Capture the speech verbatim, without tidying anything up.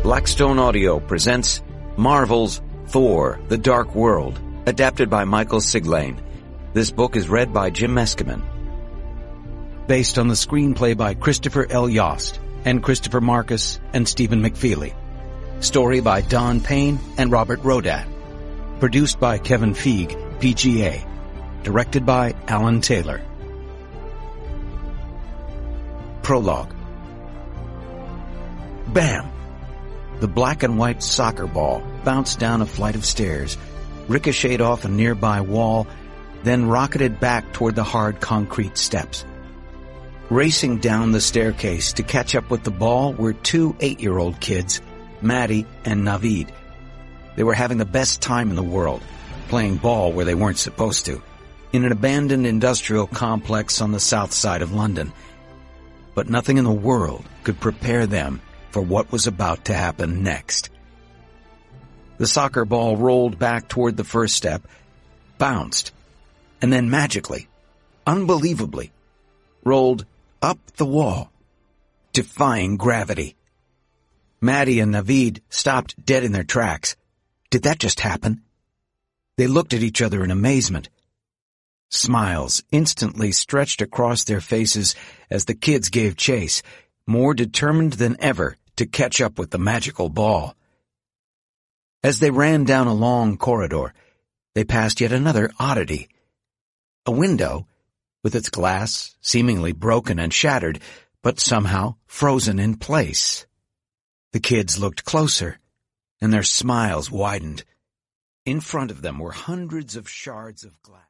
Blackstone Audio presents Marvel's Thor: The Dark World, adapted by Michael Siglain. This book is read by Jim Meskimen. Based on the screenplay by Christopher L. Yost and Christopher Marcus and Stephen McFeely. Story by Don Payne and Robert Rodat. Produced by Kevin Feig, P G A. Directed by Alan Taylor. Prologue. Bam! The black and white soccer ball bounced down a flight of stairs, ricocheted off a nearby wall, then rocketed back toward the hard concrete steps. Racing down the staircase to catch up with the ball were two eight-year-old kids, Maddie and Navid. They were having the best time in the world, playing ball where they weren't supposed to, in an abandoned industrial complex on the south side of London. But nothing in the world could prepare them for what was about to happen next. The soccer ball rolled back toward the first step, bounced, and then magically, unbelievably, rolled up the wall, defying gravity. Maddie and Navid stopped dead in their tracks. Did that just happen? They looked at each other in amazement. Smiles instantly stretched across their faces as the kids gave chase, more determined than ever to catch up with the magical ball. As they ran down a long corridor, they passed yet another oddity. A window, with its glass seemingly broken and shattered, but somehow frozen in place. The kids looked closer, and their smiles widened. In front of them were hundreds of shards of glass.